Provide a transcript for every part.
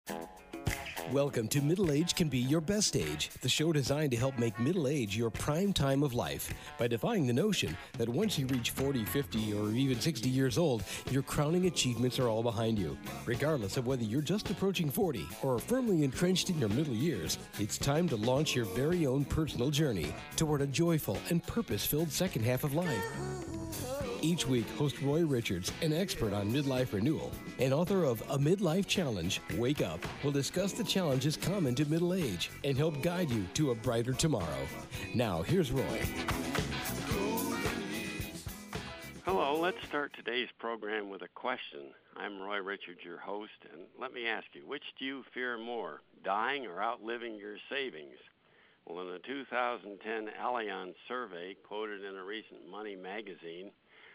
Welcome to Middle Age Can Be Your Best Age, the show designed to help make middle age your prime time of life by defying the notion that once you reach 40, 50, or even 60 years old, your crowning achievements are all behind you. Regardless of whether you're just approaching 40 or are firmly entrenched in your middle years, it's time to launch your very own personal journey toward a joyful and purpose-filled second half of life. Each week, host Roy Richards, an expert on midlife renewal and author of A Midlife Challenge, Wake Up, will discuss the challenges common to middle age and help guide you to a brighter tomorrow. Now, here's Roy. Hello, let's start today's program with a question. I'm Roy Richards, your host, and let me ask you, which do you fear more, dying or outliving your savings? Well, in a 2010 Allianz survey quoted in a recent Money magazine,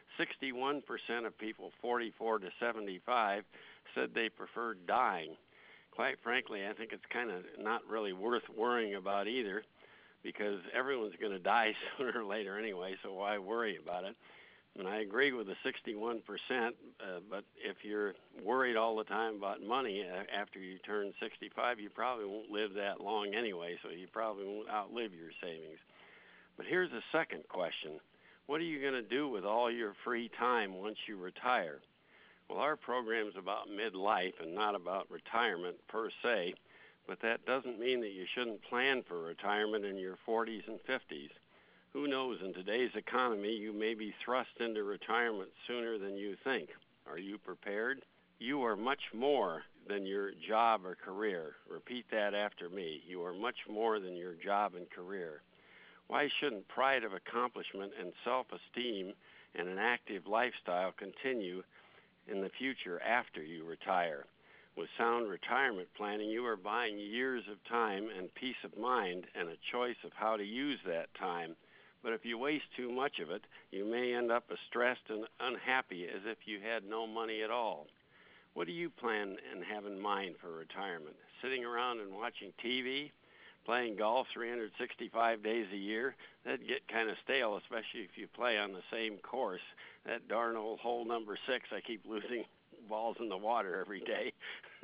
61% of people 44 to 75 said they preferred dying. Quite frankly, I think it's kind of not really worth worrying about either, because everyone's going to die sooner or later anyway, so why worry about it? And I agree with the 61%, but if you're worried all the time about money after you turn 65, you probably won't live that long anyway, so you probably won't outlive your savings. But here's a second question. What are you going to do with all your free time once you retire? Well, our program's about midlife and not about retirement per se, but that doesn't mean that you shouldn't plan for retirement in your 40s and 50s. Who knows, in today's economy, you may be thrust into retirement sooner than you think. Are you prepared? You are much more than your job or career. Repeat that after me. You are much more than your job and career. Why shouldn't pride of accomplishment and self-esteem and an active lifestyle continue in the future after you retire? With sound retirement planning, you are buying years of time and peace of mind and a choice of how to use that time. But if you waste too much of it, you may end up as stressed and unhappy as if you had no money at all. What do you plan and have in mind for retirement? Sitting around and watching TV? Playing golf 365 days a year? That'd get kind of stale, especially if you play on the same course. That darn old hole number 6, I keep losing balls in the water every day.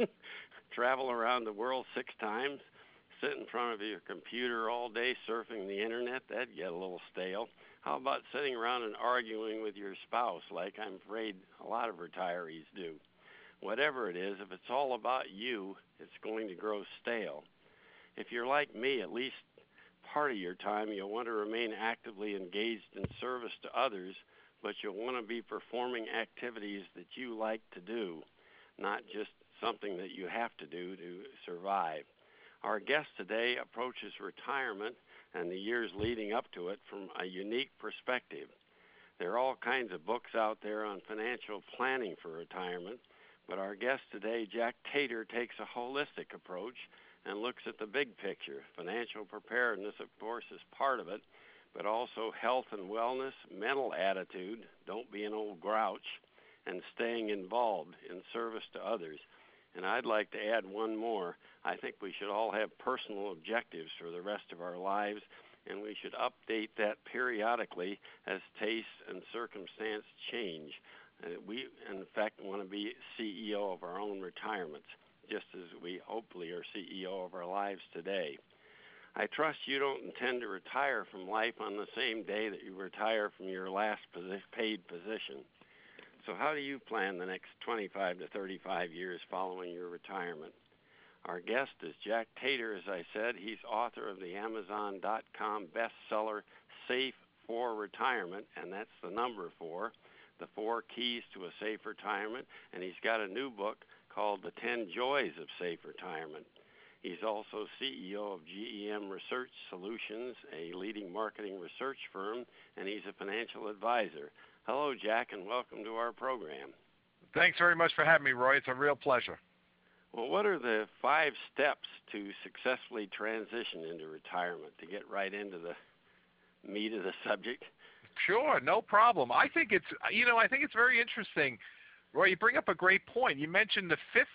Travel around the world 6 times? Sit in front of your computer all day surfing the internet? That'd get a little stale. How about sitting around and arguing with your spouse like I'm afraid a lot of retirees do? Whatever it is, if it's all about you, it's going to grow stale. If you're like me, at least part of your time you'll want to remain actively engaged in service to others, but you'll want to be performing activities that you like to do, not just something that you have to do to survive. Our guest today approaches retirement and the years leading up to it from a unique perspective. There are all kinds of books out there on financial planning for retirement, but our guest today, Jack Tater, takes a holistic approach and looks at the big picture. Financial preparedness, of course, is part of it, but also health and wellness, mental attitude, don't be an old grouch, and staying involved in service to others. And I'd like to add one more. I think we should all have personal objectives for the rest of our lives, and we should update that periodically as tastes and circumstance change. We, in fact, want to be CEO of our own retirements, just as we hopefully are CEO of our lives today. I trust you don't intend to retire from life on the same day that you retire from your last paid position. So how do you plan the next 25 to 35 years following your retirement? Our guest is Jack Tater, as I said. He's author of the Amazon.com bestseller, Safe for Retirement, and that's the number 4, the 4 keys to a safe retirement. And he's got a new book called The 10 Joys of Safe Retirement. He's also CEO of GEM Research Solutions, a leading marketing research firm, and he's a financial advisor. Hello, Jack, and welcome to our program. Thanks very much for having me, Roy. It's a real pleasure. Well, what are the 5 steps to successfully transition into retirement, to get right into the meat of the subject? Sure, no problem. I think it's very interesting. Roy, you bring up a great point. You mentioned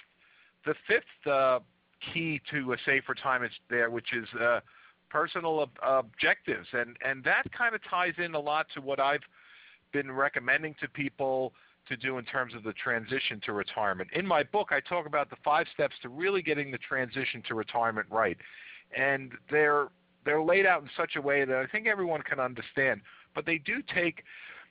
the fifth key to a safe retirement there, which is personal objectives, and that kind of ties in a lot to what I've been recommending to people to do in terms of the transition to retirement. In my book, I talk about the 5 steps to really getting the transition to retirement right, and they're laid out in such a way that I think everyone can understand. But they do take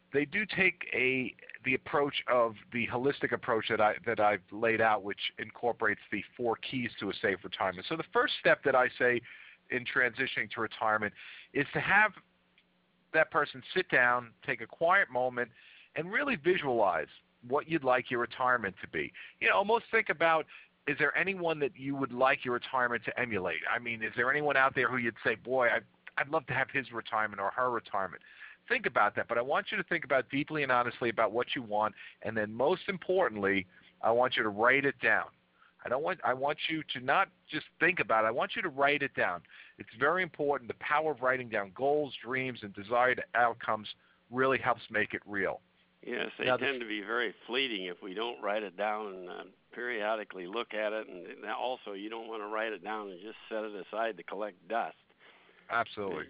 the approach of the holistic approach that I've laid out, which incorporates the 4 keys to a safe retirement. So the first step that I say in transitioning to retirement is to have that person sit down, take a quiet moment, and really visualize what you'd like your retirement to be. Almost think about, is there anyone that you would like your retirement to emulate? I mean, is there anyone out there who you'd say, boy, I'd love to have his retirement or her retirement? Think about that, but I want you to think about deeply and honestly about what you want, and then most importantly, I want you to write it down. I want you to not just think about it. I want you to write it down. It's very important. The power of writing down goals, dreams, and desired outcomes really helps make it real. Yes, they tend to be very fleeting if we don't write it down and periodically look at it. And also, you don't want to write it down and just set it aside to collect dust. Absolutely.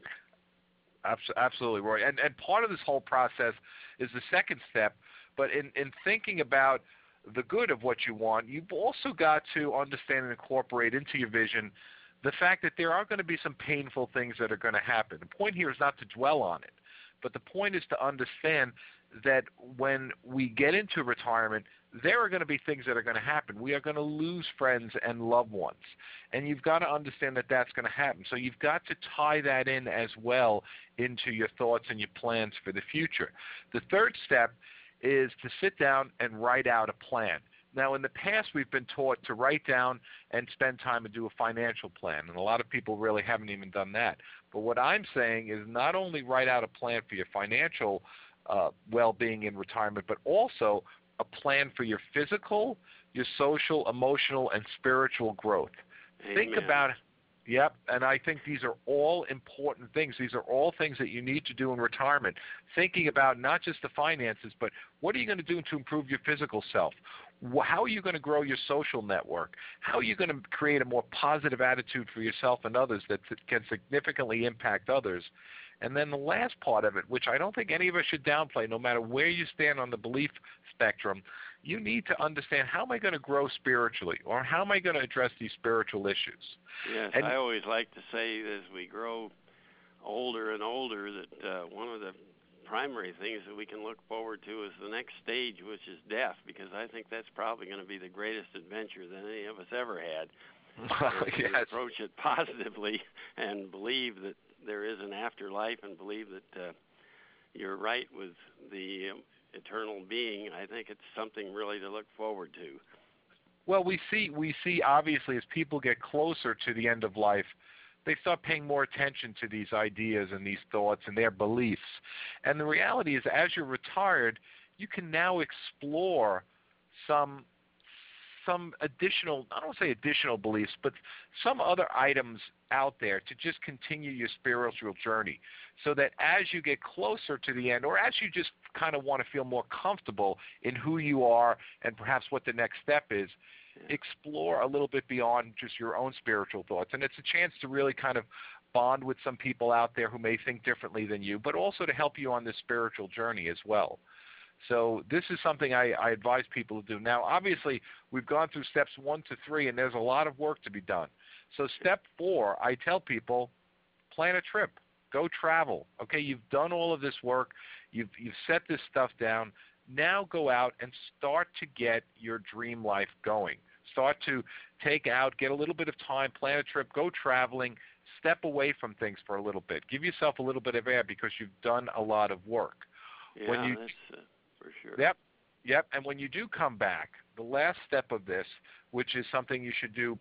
Absolutely, Roy. And part of this whole process is the second step. But in thinking about the good of what you want, you've also got to understand and incorporate into your vision the fact that there are going to be some painful things that are going to happen. The point here is not to dwell on it, but the point is to understand that when we get into retirement, there are going to be things that are going to happen. We are going to lose friends and loved ones, and you've got to understand that that's going to happen. So you've got to tie that in as well into your thoughts and your plans for the future. The third step is to sit down and write out a plan. Now, in the past, we've been taught to write down and spend time and do a financial plan, and a lot of people really haven't even done that. But what I'm saying is not only write out a plan for your financial well-being in retirement, but also a plan for your physical, your social, emotional, and spiritual growth. Amen. Think about it. Yep, and I think these are all important things. These are all things that you need to do in retirement. Thinking about not just the finances, but what are you going to do to improve your physical self? How are you going to grow your social network? How are you going to create a more positive attitude for yourself and others that can significantly impact others? And then the last part of it, which I don't think any of us should downplay, no matter where you stand on the belief spectrum, you need to understand, how am I going to grow spiritually, or how am I going to address these spiritual issues? Yes, and I always like to say as we grow older and older that one of the primary things that we can look forward to is the next stage, which is death, because I think that's probably going to be the greatest adventure that any of us ever had. Yes. Approach it positively and believe that there is an afterlife, and believe that you're right with the eternal being. I think it's something really to look forward to. Well, we see obviously as people get closer to the end of life, they start paying more attention to these ideas and these thoughts and their beliefs. And the reality is, as you're retired, you can now explore some additional, I don't want to say additional beliefs, but some other items out there to just continue your spiritual journey, so that as you get closer to the end, or as you just kind of want to feel more comfortable in who you are and perhaps what the next step is, explore a little bit beyond just your own spiritual thoughts. And it's a chance to really kind of bond with some people out there who may think differently than you, but also to help you on this spiritual journey as well. So this is something I advise people to do. Now, obviously, we've gone through steps 1 to 3, and there's a lot of work to be done. So step 4, I tell people, plan a trip. Go travel. Okay, you've done all of this work. You've set this stuff down. Now go out and start to get your dream life going. Start to get a little bit of time, plan a trip, go traveling, step away from things for a little bit. Give yourself a little bit of air, because you've done a lot of work. Yeah, that's for sure. Yep. And when you do come back, the last step of this, which is something you should do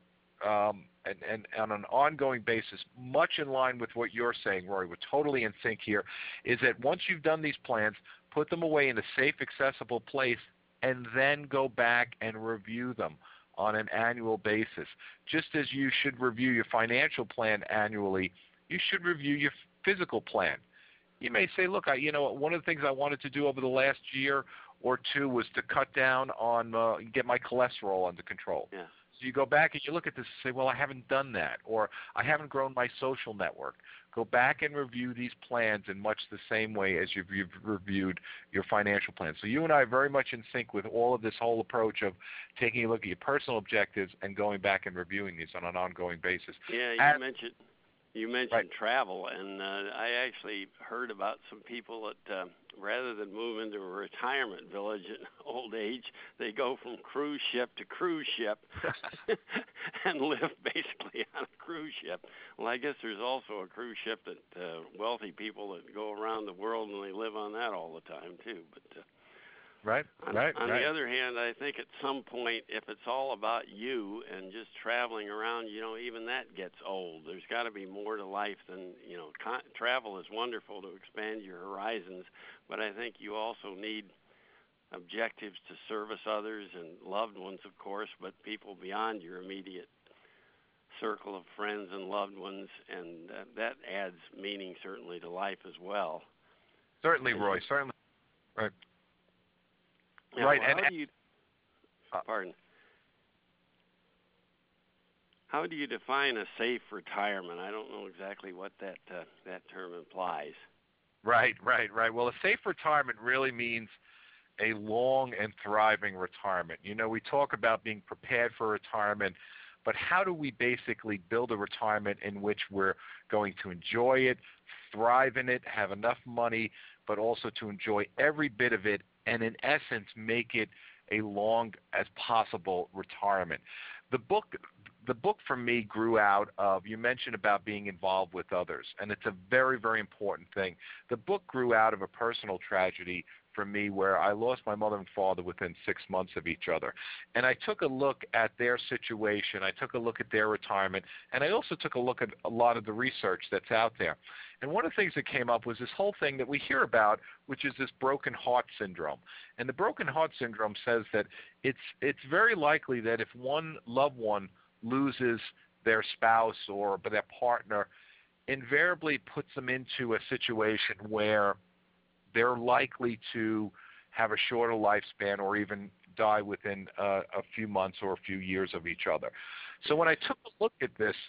and on an ongoing basis, much in line with what you're saying, Rory, we're totally in sync here, is that once you've done these plans, put them away in a safe, accessible place, and then go back and review them on an annual basis. Just as you should review your financial plan annually, you should review your physical plan. You may say, look, one of the things I wanted to do over the last year or two was to cut down on, get my cholesterol under control. Yeah. you go back and you look at this and say, well, I haven't done that, or I haven't grown my social network. Go back and review these plans in much the same way as you've reviewed your financial plan. So you and I are very much in sync with all of this whole approach of taking a look at your personal objectives and going back and reviewing these on an ongoing basis. Yeah, you mentioned travel, and I actually heard about some people that rather than move into a retirement village at old age, they go from cruise ship to cruise ship and live basically on a cruise ship. Well, I guess there's also a cruise ship that wealthy people that go around the world and they live on that all the time too. But on the other hand, I think at some point, if it's all about you and just traveling around, even that gets old. There's got to be more to life than, travel is wonderful to expand your horizons, but I think you also need objectives to service others and loved ones, of course, but people beyond your immediate circle of friends and loved ones, and that adds meaning certainly to life as well. Certainly, Roy, certainly. Right. Now, right. Pardon. How do you define a safe retirement? I don't know exactly what that term implies. Right. Well, a safe retirement really means a long and thriving retirement. We talk about being prepared for retirement, but how do we basically build a retirement in which we're going to enjoy it, thrive in it, have enough money, but also to enjoy every bit of it, and in essence make it a long as possible retirement. The book for me grew out of, you mentioned about being involved with others, and it's a very, very important thing. The book grew out of a personal tragedy for me where I lost my mother and father within 6 months of each other. And I took a look at their situation, I took a look at their retirement, and I also took a look at a lot of the research that's out there. And one of the things that came up was this whole thing that we hear about, which is this broken heart syndrome. And the broken heart syndrome says that it's very likely that if one loved one loses their spouse or their partner, invariably puts them into a situation where they're likely to have a shorter lifespan or even die within a few months or a few years of each other. So when I took a look at this,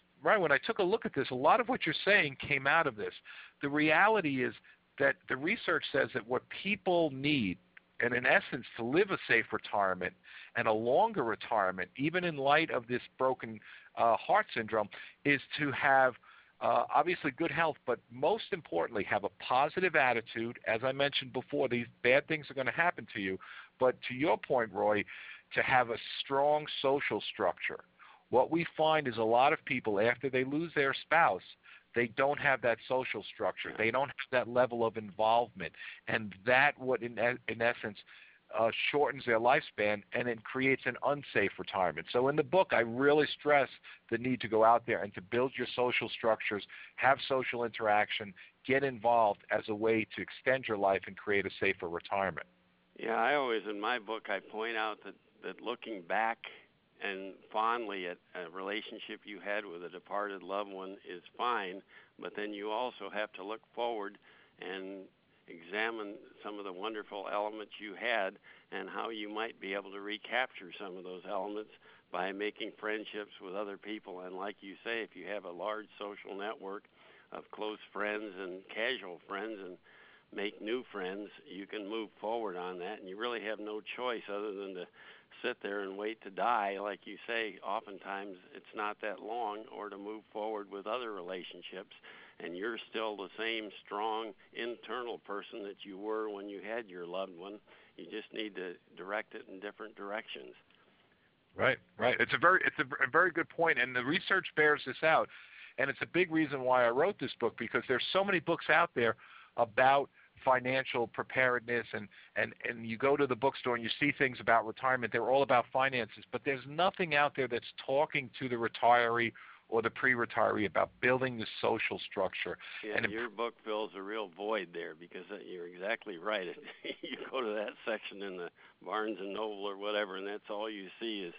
a lot of what you're saying came out of this. The reality is that the research says that what people need, and in essence, to live a safe retirement and a longer retirement, even in light of this broken heart syndrome, is to have obviously good health, but most importantly, have a positive attitude. As I mentioned before, these bad things are going to happen to you. But to your point, Roy, to have a strong social structure. What we find is a lot of people, after they lose their spouse, they don't have that social structure. They don't have that level of involvement. And that would, in essence, shortens their lifespan, and it creates an unsafe retirement. So in the book, I really stress the need to go out there and to build your social structures, have social interaction, get involved as a way to extend your life and create a safer retirement. Yeah, I always, in my book, I point out that looking back and fondly at a relationship you had with a departed loved one is fine, but then you also have to look forward and examine some of the wonderful elements you had and how you might be able to recapture some of those elements by making friendships with other people. And like you say, if you have a large social network of close friends and casual friends and make new friends, you can move forward on that, and you really have no choice other than to sit there and wait to die. Like you say, oftentimes it's not that long, or to move forward with other relationships, and you're still the same strong internal person that you were when you had your loved one. You just need to direct it in different directions. Right. It's a very good point, and the research bears this out, and it's a big reason why I wrote this book, because there's so many books out there about financial preparedness, and you go to the bookstore and you see things about retirement. They're all about finances, but there's nothing out there that's talking to the retiree or the pre-retiree about building the social structure. Yeah, and your book fills a real void there, because you're exactly right. You go to that section in the Barnes & Noble or whatever, and that's all you see is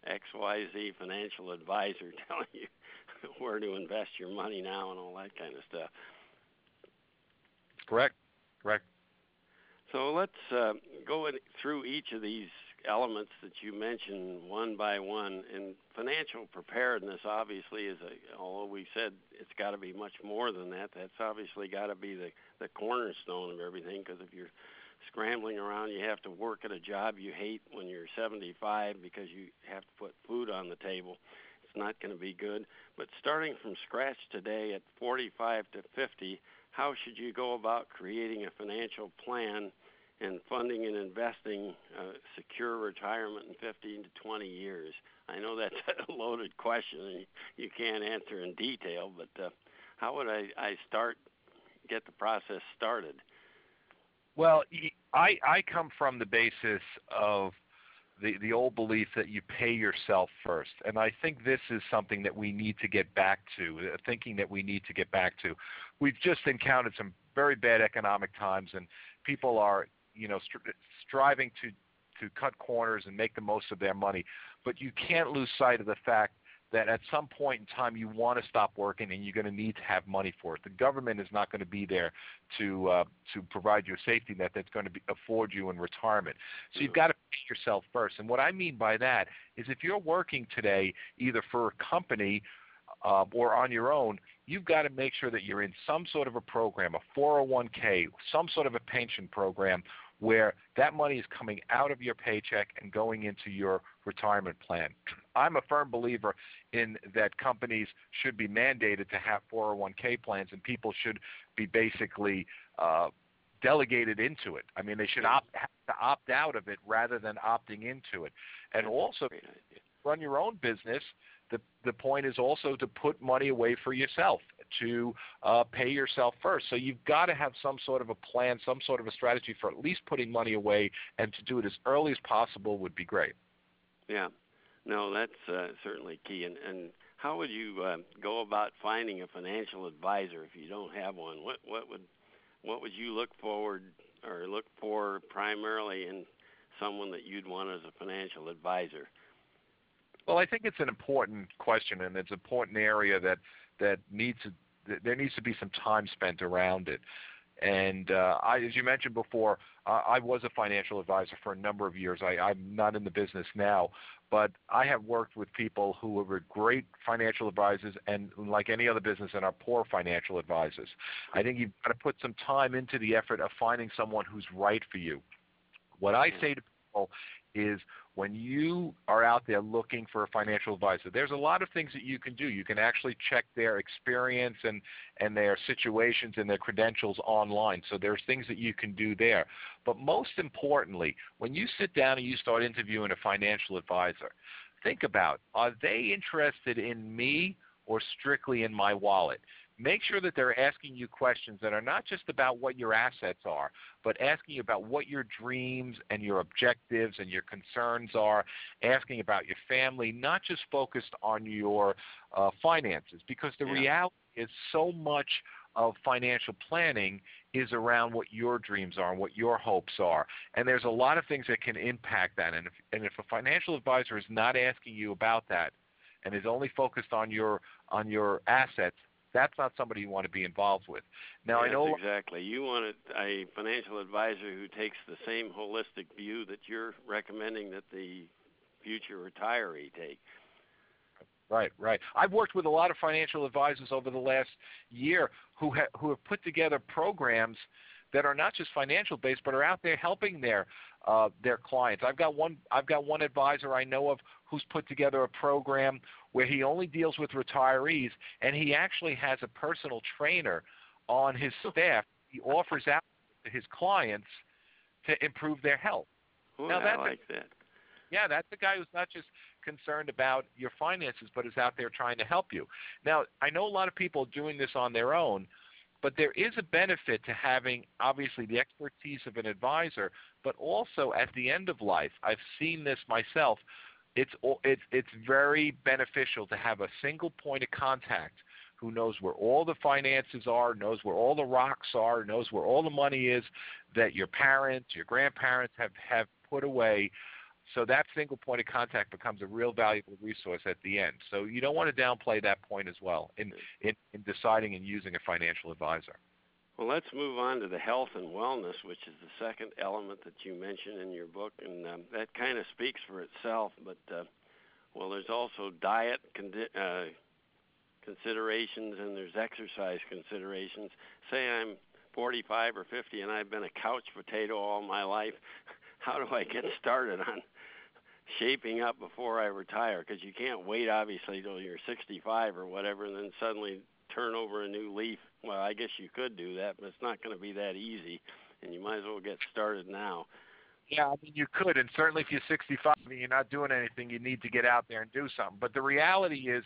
XYZ financial advisor telling you where to invest your money now and all that kind of stuff. Correct. So let's go through each of these elements that you mentioned one by one. And financial preparedness obviously is although we said it's got to be much more than that, that's obviously got to be the cornerstone of everything, because if you're scrambling around, you have to work at a job you hate when you're 75 because you have to put food on the table. It's not going to be good. But starting from scratch today at 45 to 50, how should you go about creating a financial plan and funding and investing secure retirement in 15 to 20 years? I know that's a loaded question and you can't answer in detail, but how would I get the process started? Well, I come from the basis of the old belief that you pay yourself first. And I think this is something that we need to get back to, thinking that we need to get back to. We've just encountered some very bad economic times, and people are, striving to cut corners and make the most of their money. But you can't lose sight of the fact that at some point in time you want to stop working and you're going to need to have money for it. The government is not going to be there to provide you a safety net that's going to afford you in retirement. So you've got to pay yourself first. And what I mean by that is if you're working today either for a company or on your own, you've got to make sure that you're in some sort of a program, a 401k, some sort of a pension program where that money is coming out of your paycheck and going into your retirement plan. I'm a firm believer in that companies should be mandated to have 401k plans, and people should be basically delegated into it. I mean, they should have to opt out of it rather than opting into it. And also, run your own business. The point is also to put money away for yourself, to pay yourself first. So you've got to have some sort of a plan, some sort of a strategy for at least putting money away, and to do it as early as possible would be great. Yeah. No, that's certainly key. And how would you go about finding a financial advisor if you don't have one? What would you look for primarily in someone that you'd want as a financial advisor? Well, I think it's an important question, and it's an important area that there needs to be some time spent around it. And as you mentioned before, I was a financial advisor for a number of years. I'm not in the business now, but I have worked with people who were great financial advisors and, like any other business, and are poor financial advisors. I think you've got to put some time into the effort of finding someone who's right for you. What I say to people is, when you are out there looking for a financial advisor, there's a lot of things that you can do. You can actually check their experience and their situations and their credentials online. So there's things that you can do there. But most importantly, when you sit down and you start interviewing a financial advisor, think about, are they interested in me or strictly in my wallet? Make sure that they're asking you questions that are not just about what your assets are, but asking you about what your dreams and your objectives and your concerns are, asking about your family, not just focused on your finances, because the reality is so much of financial planning is around what your dreams are and what your hopes are. And there's a lot of things that can impact that. And if a financial advisor is not asking you about that and is only focused on your assets, that's not somebody you want to be involved with. Now, yes, I know exactly. You want a financial advisor who takes the same holistic view that you're recommending that the future retiree take. Right. I've worked with a lot of financial advisors over the last year who have put together programs that are not just financial based, but are out there helping their clients. I've got one advisor I know of who's put together a program where he only deals with retirees, and he actually has a personal trainer on his staff. He offers out to his clients to improve their health. Ooh, now, I like that. Yeah, that's the guy who's not just concerned about your finances, but is out there trying to help you. Now, I know a lot of people doing this on their own, but there is a benefit to having, obviously, the expertise of an advisor, but also at the end of life, I've seen this myself, it's very beneficial to have a single point of contact who knows where all the finances are, knows where all the rocks are, knows where all the money is that your parents, your grandparents have put away. So that single point of contact becomes a real valuable resource at the end. So you don't want to downplay that point as well in deciding and using a financial advisor. Well, let's move on to the health and wellness, which is the second element that you mention in your book, and that kind of speaks for itself. But well, there's also diet considerations, and there's exercise considerations. Say I'm 45 or 50, and I've been a couch potato all my life. How do I get started on shaping up before I retire? Because you can't wait, obviously, till you're 65 or whatever, and then suddenly turn over a new leaf. Well, I guess you could do that, but it's not going to be that easy, and you might as well get started now. Yeah, I mean, you could, and certainly if you're 65 and you're not doing anything, you need to get out there and do something. But the reality is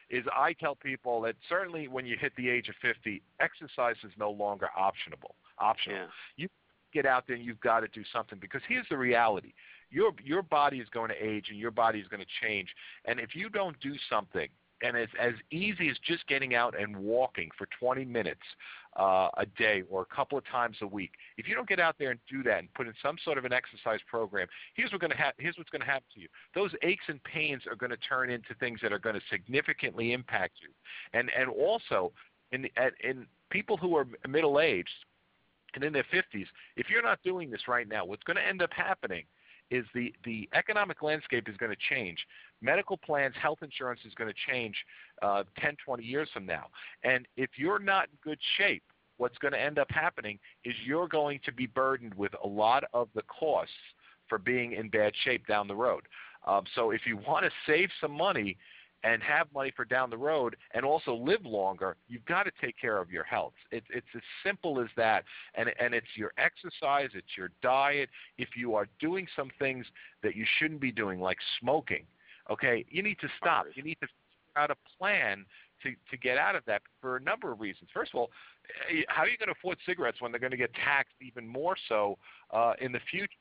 I tell people that certainly when you hit the age of 50, exercise is no longer optional. Yeah. You get out there and you've got to do something, because here's the reality. Your body is going to age and your body is going to change. And if you don't do something, and it's as easy as just getting out and walking for 20 minutes a day or a couple of times a week, if you don't get out there and do that and put in some sort of an exercise program, here's what's going to happen to you. Those aches and pains are going to turn into things that are going to significantly impact you. And also, in people who are middle-aged and in their 50s, if you're not doing this right now, what's going to end up happening is the economic landscape is going to change. Medical plans, health insurance is going to change 10, 20 years from now. And if you're not in good shape, what's going to end up happening is you're going to be burdened with a lot of the costs for being in bad shape down the road. So if you want to save some money and have money for down the road and also live longer, you've got to take care of your health. It's as simple as that. And it's your exercise, it's your diet. If you are doing some things that you shouldn't be doing, like smoking, okay, you need to stop. You need to figure out a plan to get out of that for a number of reasons. First of all, how are you going to afford cigarettes when they're going to get taxed even more so in the future?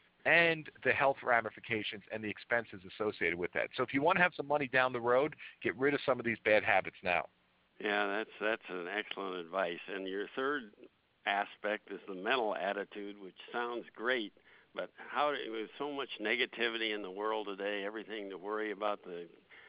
And the health ramifications and the expenses associated with that. So if you want to have some money down the road, get rid of some of these bad habits now. Yeah, that's an excellent advice. And your third aspect is the mental attitude, which sounds great, but with so much negativity in the world today, everything to worry about, the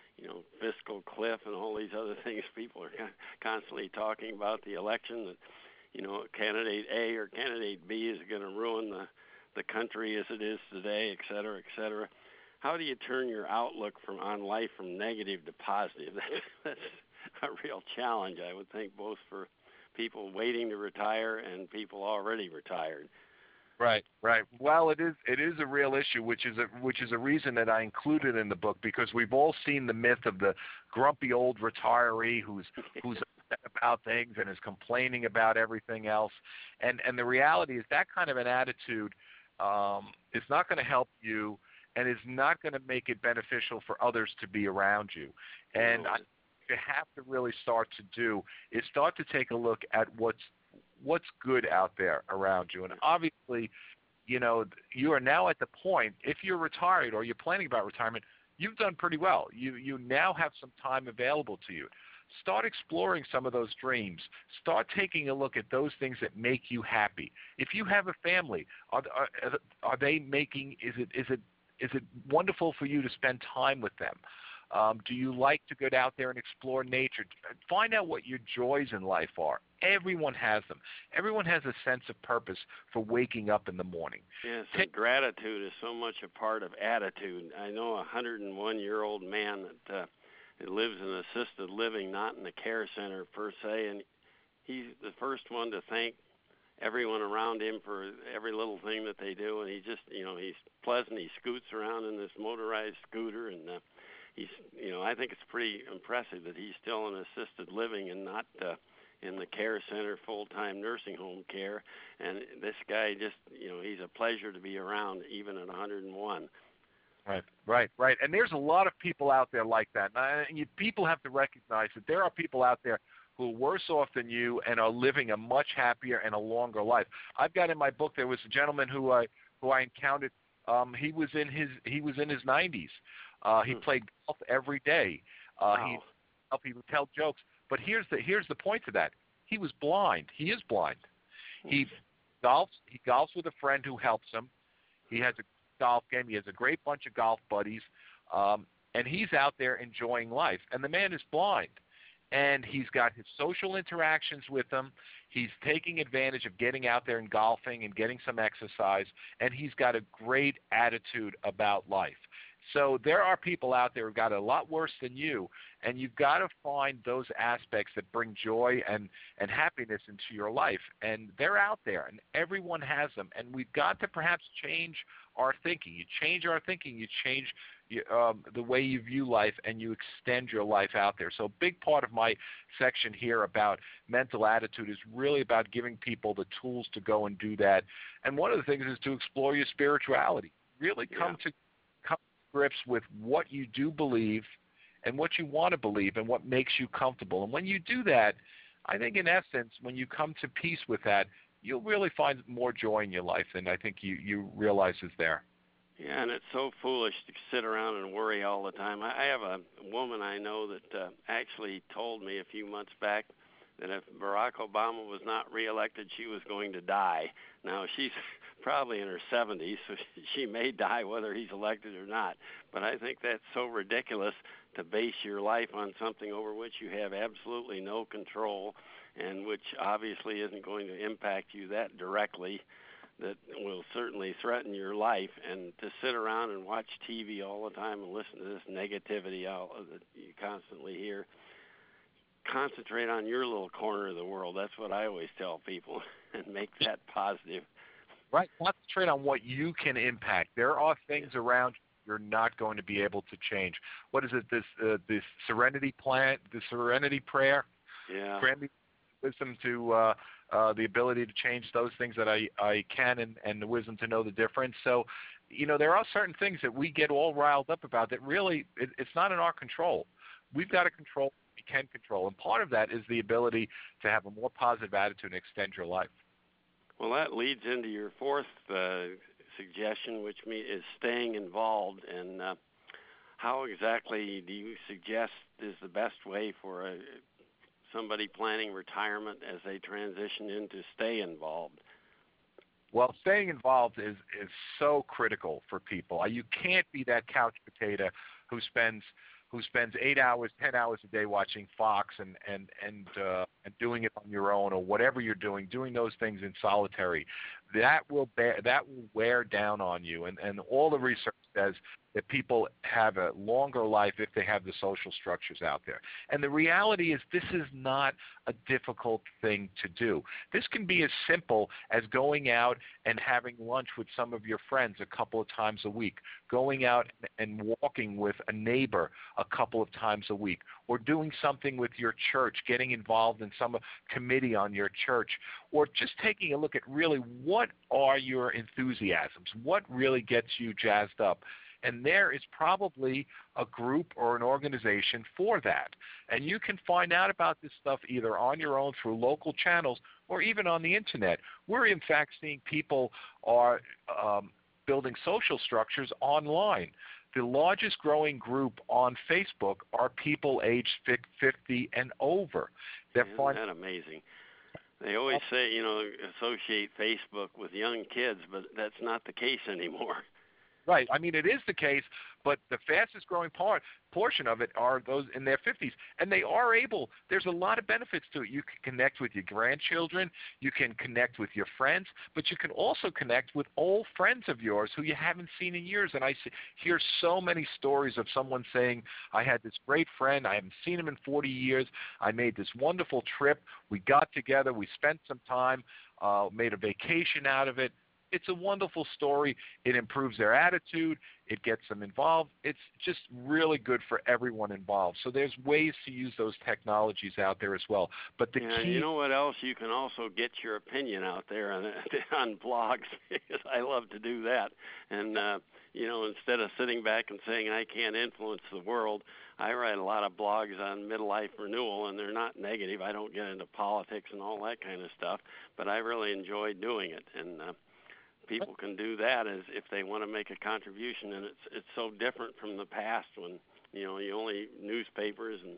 fiscal cliff and all these other things people are constantly talking about, the election, that candidate A or candidate B is going to ruin the country as it is today, et cetera, et cetera. How do you turn your outlook on life from negative to positive? That's a real challenge, I would think, both for people waiting to retire and people already retired. Right. Well, it is a real issue, which is a reason that I included in the book, because we've all seen the myth of the grumpy old retiree who's upset about things and is complaining about everything else. And the reality is that kind of an attitude is not going to help you and is not going to make it beneficial for others to be around you. And what you have to really start to do is start to take a look at what's good out there around you. And obviously, you are now at the point, if you're retired or you're planning about retirement, you've done pretty well. You now have some time available to you. Start exploring some of those dreams. Start taking a look at those things that make you happy. If you have a family, are they making? Is it wonderful for you to spend time with them? Do you like to get out there and explore nature? Find out what your joys in life are. Everyone has them. Everyone has a sense of purpose for waking up in the morning. Yes, and gratitude is so much a part of attitude. I know a 101-year-old man that lives in assisted living, not in a care center per se, and he's the first one to thank everyone around him for every little thing that they do. And he just, he's pleasant. He scoots around in this motorized scooter, and he's, I think it's pretty impressive that he's still in assisted living and not in the care center, full-time nursing home care. And this guy just, he's a pleasure to be around even at 101. Right. And there's a lot of people out there like that. And people have to recognize that there are people out there who are worse off than you and are living a much happier and a longer life. I've got in my book, there was a gentleman who I encountered. He was in his 90s. He played golf every day. Wow. He would tell jokes. But here's the point to that. He was blind. He is blind. He golfs with a friend who helps him. He has a golf game. He has a great bunch of golf buddies, and he's out there enjoying life. And the man is blind. and he's got his social interactions with them. He's taking advantage of getting out there and golfing and getting some exercise, and he's got a great attitude about life. So there are people out there who've got it a lot worse than you, and you've got to find those aspects that bring joy and happiness into your life. And they're out there, and everyone has them. And we've got to perhaps change our thinking. You change our thinking, you change the way you view life, and you extend your life out there. So a big part of my section here about mental attitude is really about giving people the tools to go and do that. And one of the things is to explore your spirituality. Really come to grips with what you do believe and what you want to believe and what makes you comfortable. And when you do that, I think in essence, when you come to peace with that, you'll really find more joy in your life than I think you realize is there. Yeah, and it's so foolish to sit around and worry all the time. I have a woman I know that actually told me a few months back that if Barack Obama was not reelected, she was going to die. Now, she's probably in her 70s, so she may die whether he's elected or not. But I think that's so ridiculous to base your life on something over which you have absolutely no control and which obviously isn't going to impact you that directly, that will certainly threaten your life. And to sit around and watch TV all the time and listen to this negativity that you constantly hear, concentrate on your little corner of the world. That's what I always tell people, and make that positive. Right. Concentrate on what you can impact. There are things around you're not going to be able to change. What is it? This serenity plan, the serenity prayer. Yeah. Grant me wisdom to the ability to change those things that I can, and the wisdom to know the difference. So, there are certain things that we get all riled up about that really it's not in our control. We've got to control what we can control, and part of that is the ability to have a more positive attitude and extend your life. Well, that leads into your fourth suggestion, which is staying involved. And how exactly do you suggest is the best way for somebody planning retirement as they transition in to stay involved? Well, staying involved is so critical for people. You can't be that couch potato who spends 8 hours, 10 hours a day watching Fox and doing it on your own, or whatever you're doing those things in solitary. That will wear down on you, and all the research says that people have a longer life if they have the social structures out there. And the reality is this is not a difficult thing to do. This can be as simple as going out and having lunch with some of your friends a couple of times a week, going out and walking with a neighbor a couple of times a week, or doing something with your church, getting involved in some committee on your church, or just taking a look at really what are your enthusiasms, what really gets you jazzed up. And there is probably a group or an organization for that. And you can find out about this stuff either on your own through local channels or even on the Internet. We're, in fact, seeing people are building social structures online. The largest growing group on Facebook are people aged 50 and over. Isn't that amazing? They always say, associate Facebook with young kids, but that's not the case anymore. Right. I mean, it is the case, but the fastest growing portion of it are those in their 50s. And they are able, there's a lot of benefits to it. You can connect with your grandchildren, you can connect with your friends, but you can also connect with old friends of yours who you haven't seen in years. And I hear so many stories of someone saying, I had this great friend, I haven't seen him in 40 years, I made this wonderful trip, we got together, we spent some time, made a vacation out of it. It's a wonderful story. It improves their attitude. It gets them involved. It's just really good for everyone involved. So there's ways to use those technologies out there as well. But the key, you know what else? You can also get your opinion out there on blogs, because I love to do that. And, instead of sitting back and saying I can't influence the world, I write a lot of blogs on midlife renewal, and they're not negative. I don't get into politics and all that kind of stuff, but I really enjoy doing it. And people can do that as if they want to make a contribution, and it's so different from the past when the only newspapers and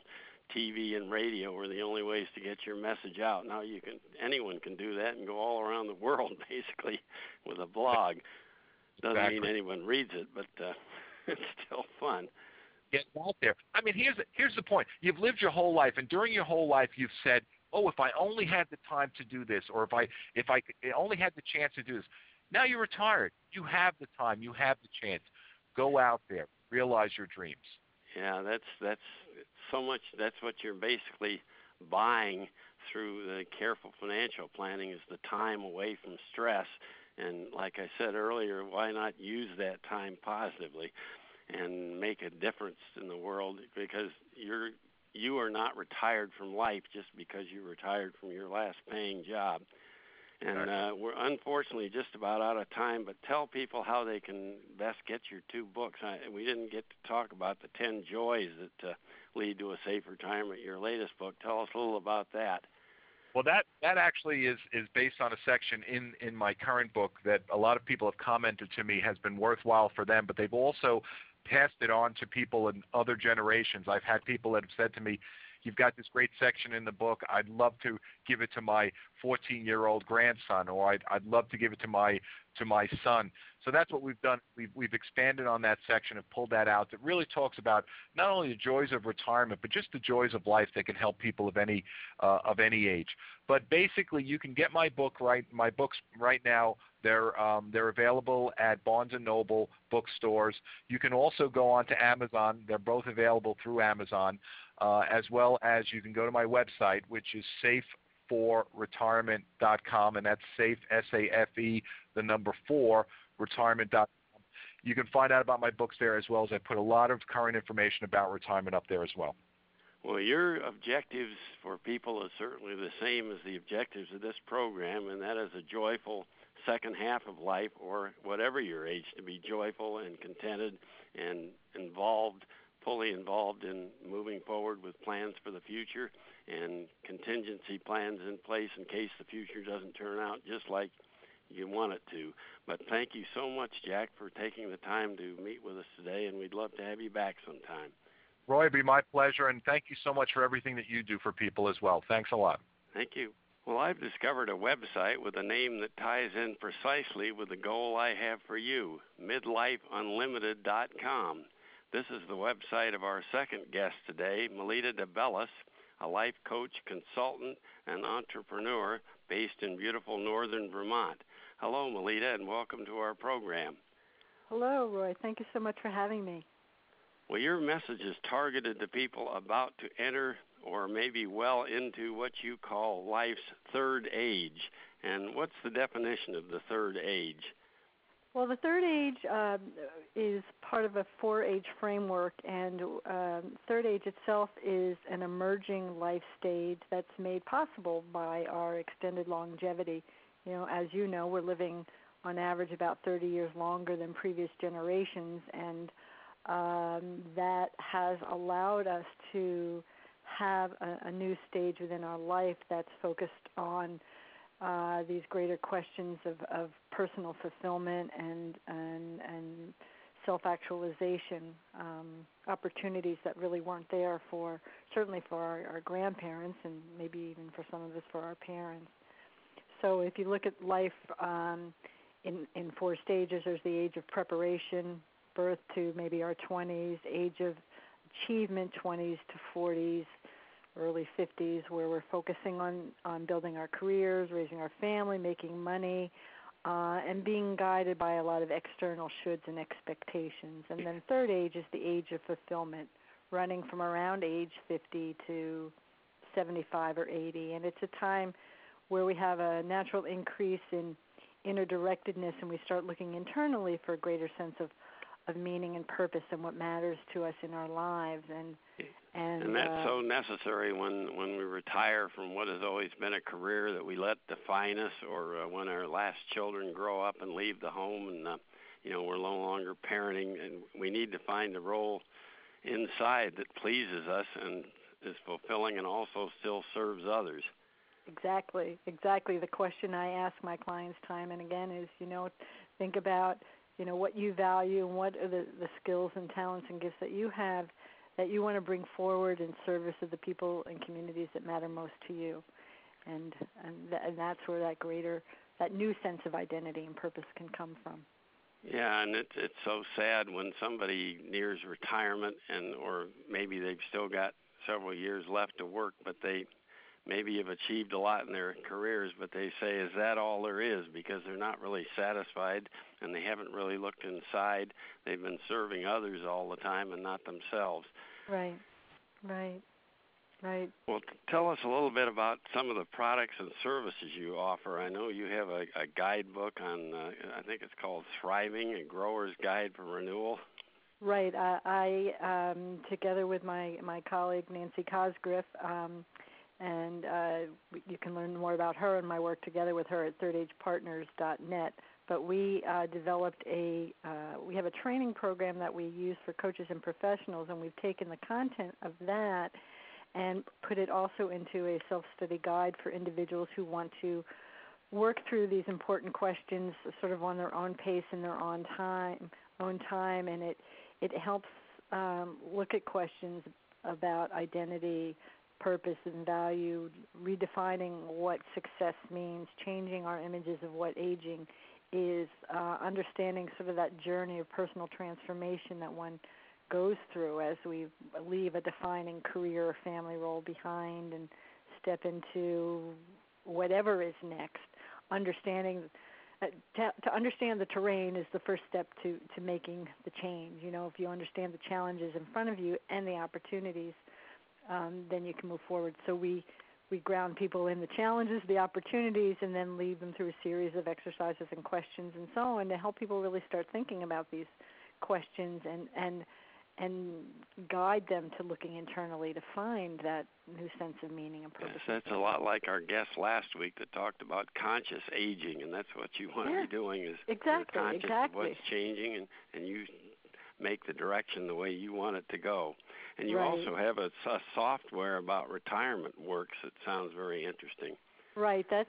TV and radio were the only ways to get your message out. Now anyone can do that and go all around the world basically with a blog. Doesn't mean anyone reads it, but it's still fun. Get out there. I mean, here's the point. You've lived your whole life, and during your whole life, you've said, "Oh, if I only had the time to do this, or if I only had the chance to do this." Now you're retired. You have the time. You have the chance. Go out there. Realize your dreams. Yeah, that's so much. That's what you're basically buying through the careful financial planning is the time away from stress. And like I said earlier, why not use that time positively and make a difference in the world? Because you are not retired from life just because you retired from your last paying job. And we're unfortunately just about out of time, but tell people how they can best get your two books. We didn't get to talk about the 10 joys that lead to a safe retirement, your latest book. Tell us a little about that. Well, that actually is based on a section in my current book that a lot of people have commented to me has been worthwhile for them, but they've also passed it on to people in other generations. I've had people that have said to me, "You've got this great section in the book. I'd love to give it to my 14-year-old grandson, or I'd love to give it to my son." So that's what we've done. We've expanded on that section and pulled that out. That really talks about not only the joys of retirement, but just the joys of life that can help people of any age. But basically, you can get my books right now. They're available at Barnes & Noble bookstores. You can also go on to Amazon. They're both available through Amazon. As well as you can go to my website, which is safe4retirement.com, and that's safe, S-A-F-E, the number 4, retirement.com. You can find out about my books there, as well as I put a lot of current information about retirement up there as well. Well, your objectives for people is certainly the same as the objectives of this program, and that is a joyful second half of life, or whatever your age, to be joyful and contented and fully involved in moving forward with plans for the future and contingency plans in place in case the future doesn't turn out just like you want it to. But thank you so much, Jack, for taking the time to meet with us today, and we'd love to have you back sometime. Roy, it'd be my pleasure, and thank you so much for everything that you do for people as well. Thanks a lot. Thank you. Well, I've discovered a website with a name that ties in precisely with the goal I have for you, midlifeunlimited.com. This is the website of our second guest today, Melita DeBellis, a life coach, consultant, and entrepreneur based in beautiful northern Vermont. Hello, Melita, and welcome to our program. Hello, Roy. Thank you so much for having me. Well, your message is targeted to people about to enter or maybe well into what you call life's third age. And what's the definition of the third age? Well, the third age is part of a 4-age framework, and third age itself is an emerging life stage that's made possible by our extended longevity. As you know, we're living on average about 30 years longer than previous generations, and that has allowed us to have a new stage within our life that's focused on these greater questions of personal fulfillment and self-actualization, opportunities that really weren't there certainly for our grandparents, and maybe even for some of us for our parents. So if you look at life in 4 stages, there's the age of preparation, birth to maybe our 20s, age of achievement, 20s to 40s, early 50s, where we're focusing on building our careers, raising our family, making money, and being guided by a lot of external shoulds and expectations. And then third age is the age of fulfillment, running from around age 50 to 75 or 80. And it's a time where we have a natural increase in inner directedness, and we start looking internally for a greater sense of meaning and purpose and what matters to us in our lives. And that's so necessary when we retire from what has always been a career that we let define us, or when our last children grow up and leave the home and we're no longer parenting, and we need to find a role inside that pleases us and is fulfilling and also still serves others. Exactly. The question I ask my clients time and again is, think about what you value and what are the skills and talents and gifts that you have that you want to bring forward in service of the people and communities that matter most to you. And that's where that new sense of identity and purpose can come from. Yeah, and it's so sad when somebody nears retirement, or maybe they've still got several years left to work, but they maybe have achieved a lot in their careers, but they say, is that all there is? Because they're not really satisfied, and they haven't really looked inside. They've been serving others all the time and not themselves. Right. Well, tell us a little bit about some of the products and services you offer. I know you have a guidebook on, I think it's called Thriving, a Grower's Guide for Renewal. Right. I together with my colleague Nancy Cosgriff, and you can learn more about her and my work together with her at thirdagepartners.net. But we developed we have a training program that we use for coaches and professionals, and we've taken the content of that and put it also into a self-study guide for individuals who want to work through these important questions sort of on their own pace and their own time, and it helps look at questions about identity, purpose, and value, redefining what success means, changing our images of what aging is, understanding sort of that journey of personal transformation that one goes through as we leave a defining career or family role behind and step into whatever is next. Understanding to understand the terrain is the first step to making the change. You know, if you understand the challenges in front of you and the opportunities, then you can move forward. So we ground people in the challenges, the opportunities, and then lead them through a series of exercises and questions and so on to help people really start thinking about these questions and guide them to looking internally to find that new sense of meaning and purpose. Yes, that's a lot like our guest last week that talked about conscious aging, and that's what you want to be doing is exactly, you're conscious of what's changing, and you make the direction the way you want it to go. And you also have a software about retirement works that sounds very interesting. Right. That's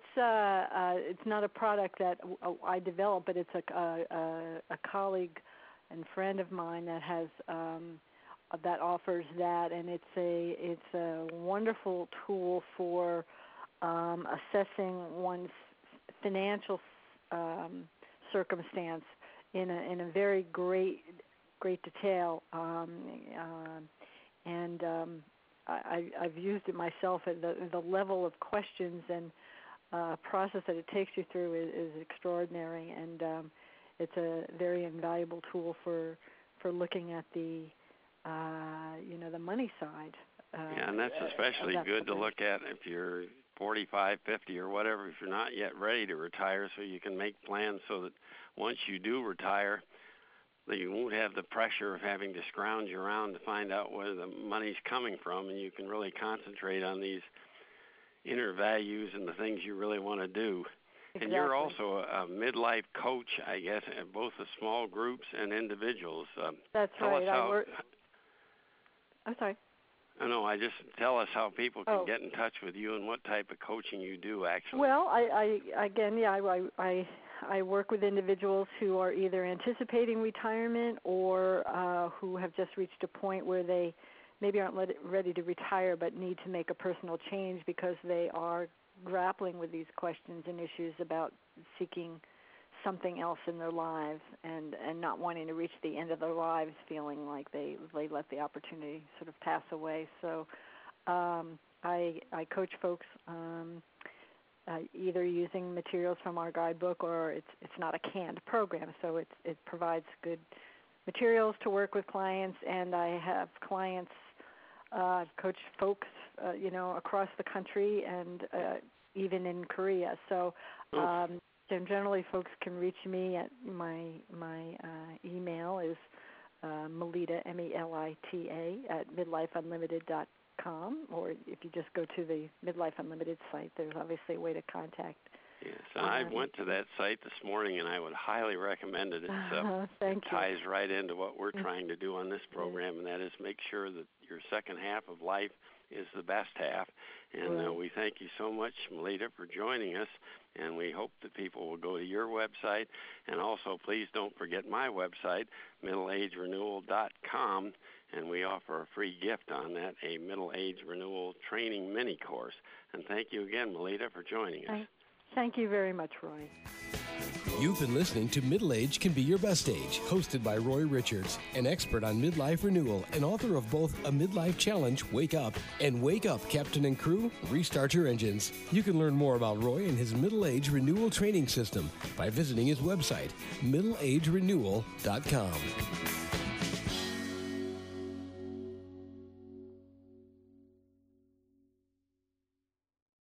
it's not a product that I developed, but it's a colleague and friend of mine that has that offers that, and it's a wonderful tool for assessing one's financial circumstance in a very great detail, and I've used it myself. The level of questions and process that it takes you through is extraordinary, and it's a very invaluable tool for looking at the the money side. Yeah, and that's especially good to look at if you're 45, 50, or whatever, if you're not yet ready to retire, so you can make plans so that once you do retire, that you won't have the pressure of having to scrounge around to find out where the money's coming from, and you can really concentrate on these inner values and the things you really want to do. Exactly. And you're also a midlife coach, I guess, at both the small groups and individuals. That's right. I'm sorry. No, tell us how people can get in touch with you and what type of coaching you do, actually. Well, I work with individuals who are either anticipating retirement or who have just reached a point where they maybe aren't ready to retire but need to make a personal change because they are grappling with these questions and issues about seeking something else in their lives and not wanting to reach the end of their lives feeling like they let the opportunity sort of pass away. So I coach folks either using materials from our guidebook, or it's not a canned program, so it provides good materials to work with clients, and I have clients coach folks across the country and even in Korea. So generally folks can reach me at my email is Melita, MELITA, at midlifeunlimited.com, or if you just go to the Midlife Unlimited site, there's obviously a way to contact. Yes, and I went to that site this morning, and I would highly recommend it. It ties right into what we're trying to do on this program, and that is make sure that your second half of life is the best half. And we thank you so much, Melita, for joining us, and we hope that people will go to your website. And also, please don't forget my website, middleagerenewal.com, and we offer a free gift on that, a Middle Age Renewal Training Mini Course. And thank you again, Melita, for joining us. Thank you very much, Roy. You've been listening to Middle Age Can Be Your Best Age, hosted by Roy Richards, an expert on midlife renewal and author of both A Midlife Challenge, Wake Up, and Wake Up, Captain and Crew, Restart Your Engines. You can learn more about Roy and his Middle Age Renewal Training System by visiting his website, middleagerenewal.com.